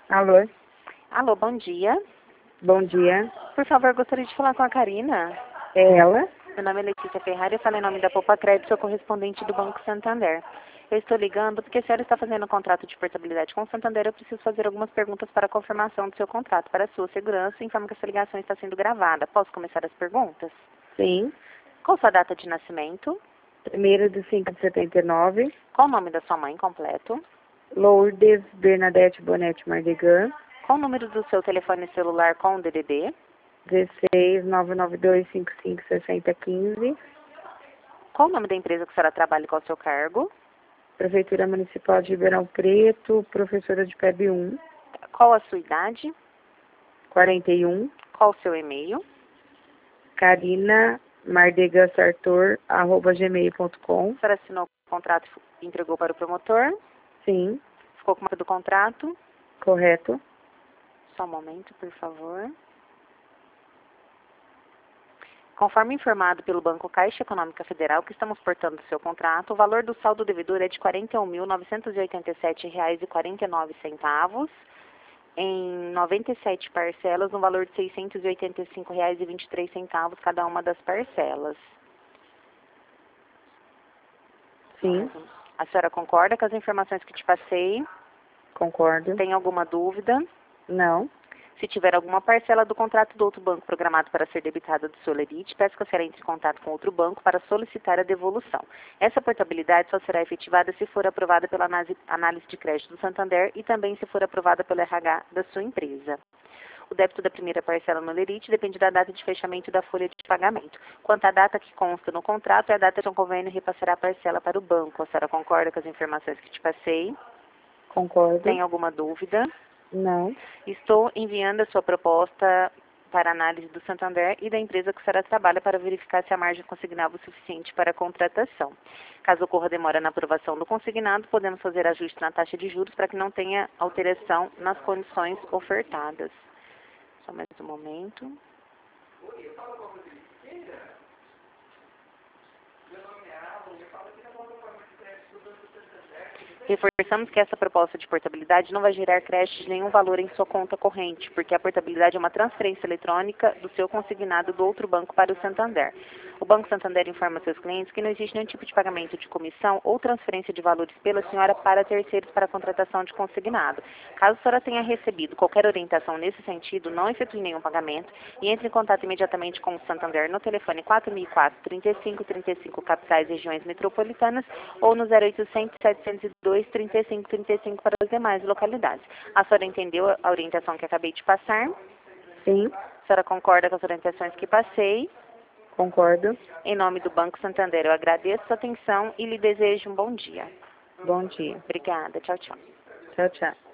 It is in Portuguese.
Alô, Alô, bom dia. bom dia. Por favor, gostaria de falar com a Karina. É ela? Meu nome é Letícia Ferrari, eu falo em nome da Poupa Crédito, sou correspondente do Banco Santander. Eu estou ligando porque a senhora está fazendo um contrato de portabilidade com o Santander. Eu preciso fazer algumas perguntas para a confirmação do seu contrato. Para a sua segurança, informo que essa ligação está sendo gravada. Posso começar as perguntas? Sim. Qual sua data de nascimento? 1º de 5 de 79. Qual o nome da sua mãe completo? Lourdes Bernadette Bonetti Mardegan. Qual o número do seu telefone celular com o DDD? 16 992556015. Qual o nome da empresa que a senhora trabalha e qual o seu cargo? Prefeitura Municipal de Ribeirão Preto, professora de PEB 1. Qual a sua idade? 41. Qual o seu e-mail? Karina mardegansartor@gmail.com. A senhora assinou o contrato e entregou para o promotor? Sim, Ficou com a cópia do contrato? correto. Só um momento, por favor. Conforme informado pelo Banco Caixa Econômica Federal que estamos portando o seu contrato, o valor do saldo devedor é de R$ 41.987,49 em 97 parcelas, no valor de R$ 685,23 cada uma das parcelas. Sim, A senhora concorda com as informações que te passei? concordo. Tem alguma dúvida? Não. Se tiver alguma parcela do contrato do outro banco programado para ser debitada do Solerite, peço que a senhora entre em contato com outro banco para solicitar a devolução. Essa portabilidade só será efetivada se for aprovada pela análise de crédito do Santander e também se for aprovada pelo RH da sua empresa. O débito da primeira parcela no Lerite depende da data de fechamento da folha de pagamento. Quanto à data que consta no contrato, é a data de um convênio repassará a parcela para o banco. A senhora concorda com as informações que te passei? Concordo. Tem alguma dúvida? Não. Estou enviando a sua proposta para análise do Santander e da empresa que a senhora trabalha para verificar se a margem consignável é suficiente para a contratação. Caso ocorra demora na aprovação do consignado, podemos fazer ajuste na taxa de juros para que não tenha alteração nas condições ofertadas. Só mais um momento. Reforçamos que essa proposta de portabilidade não vai gerar crédito de nenhum valor em sua conta corrente, porque a portabilidade é uma transferência eletrônica do seu consignado do outro banco para o Santander. O Banco Santander informa seus clientes que não existe nenhum tipo de pagamento de comissão ou transferência de valores pela senhora para terceiros para a contratação de consignado. Caso a senhora tenha recebido qualquer orientação nesse sentido, não efetue nenhum pagamento e entre em contato imediatamente com o Santander no telefone 4004-3535 capitais e regiões metropolitanas ou no 0800-702-3535 para as demais localidades. A senhora entendeu a orientação que acabei de passar? Sim, A senhora concorda com as orientações que passei? concordo. Em nome do Banco Santander, eu agradeço a sua atenção e lhe desejo um bom dia. Bom dia. Obrigada. Tchau, tchau. Tchau, tchau.